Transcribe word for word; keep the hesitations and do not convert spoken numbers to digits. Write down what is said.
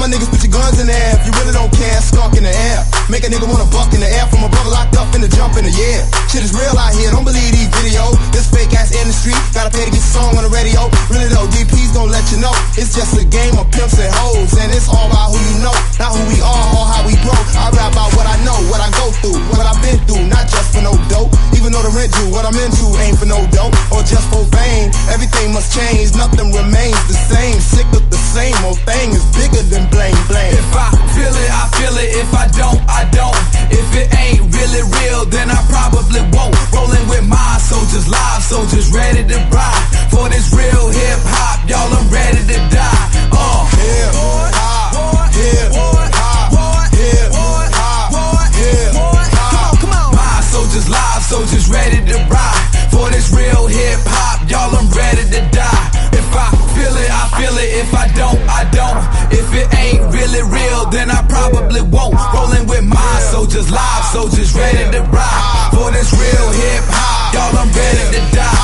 Young niggas, put your guns in the air. If you really don't care, skunk in the air. Make a nigga wanna buck in the air from a brother locked up in the jump in the air. Shit is real out here, don't believe these videos. This fake ass industry, gotta pay to get a song on the radio. Really though, D P's gon' let you know it's just a game of pimps and hoes, and it's all about who you know, not who we are or how we grow. I rap about what I know, what I go through, what I've been through, not just for no dope. Even though the rent due, what I'm into ain't for no dope or just for fame. Everything must change, nothing remains the same. Sick of the same old thing is bigger than blame, blame. If I feel it, I feel it. If I don't, I don't. If it ain't really real, then I probably won't. Rolling with my soldiers, live soldiers, ready to ride for this real hip hop, y'all. I'm ready to die. Uh, hip hop, hip hop, hip hop, hip hop. Come on, come on. My soldiers, live soldiers, ready to ride for this real hip hop, y'all. I'm ready to die. If I feel it, I feel it. If I don't, I don't. If it ain't really real, then I probably won't. Rolling with my soldiers, live soldiers, ready to ride for this real hip hop, y'all. I'm ready to die.